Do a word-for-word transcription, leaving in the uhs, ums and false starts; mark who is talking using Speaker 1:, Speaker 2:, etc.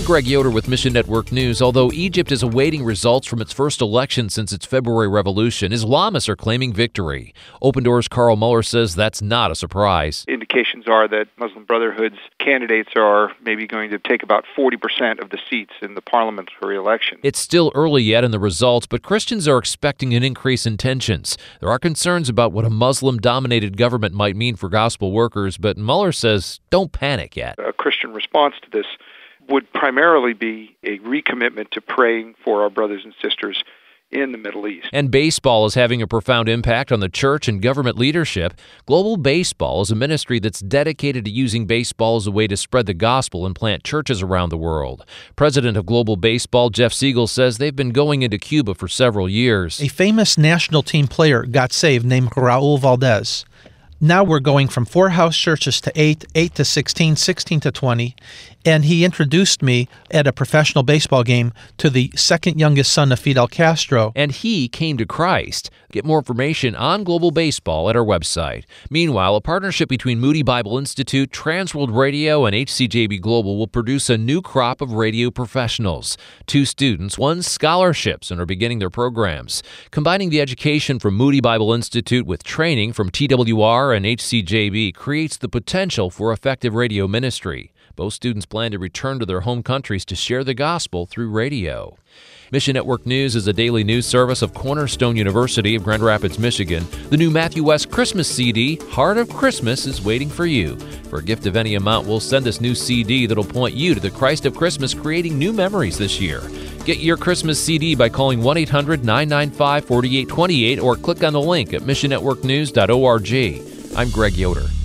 Speaker 1: Greg Yoder with Mission Network News. Although Egypt is awaiting results from its first election since its February revolution, Islamists are claiming victory. Open Doors' Carl Muller says that's not a surprise.
Speaker 2: Indications are that Muslim Brotherhood's candidates are maybe going to take about forty percent of the seats in the parliamentary election.
Speaker 1: It's still early yet in the results, but Christians are expecting an increase in tensions. There are concerns about what a Muslim-dominated government might mean for gospel workers, but Muller says don't panic yet.
Speaker 2: A Christian response to this would primarily be a recommitment to praying for our brothers and sisters in the Middle East.
Speaker 1: And baseball is having a profound impact on the church and government leadership. Global Baseball is a ministry that's dedicated to using baseball as a way to spread the gospel and plant churches around the world. President of Global Baseball, Jeff Siegel, says they've been going into Cuba for several years.
Speaker 3: A famous national team player got saved named Raul Valdez. Now we're going from four house churches to eight, eight to sixteen, sixteen to twenty, and he introduced me at a professional baseball game to the second youngest son of Fidel Castro.
Speaker 1: And he came to Christ. Get more information on Global Baseball at our website. Meanwhile, a partnership between Moody Bible Institute, Transworld Radio, and H C J B Global will produce a new crop of radio professionals. Two students won scholarships and are beginning their programs. Combining the education from Moody Bible Institute with training from T W R and H C J B creates the potential for effective radio ministry. Both students plan to return to their home countries to share the gospel through radio. Mission Network News is a daily news service of Cornerstone University of Grand Rapids, Michigan. The new Matthew West Christmas C D, Heart of Christmas, is waiting for you. For a gift of any amount, we'll send this new C D that'll point you to the Christ of Christmas, creating new memories this year. Get your Christmas C D by calling one eight hundred nine nine five four eight two eight or click on the link at mission network news dot org. I'm Greg Yoder.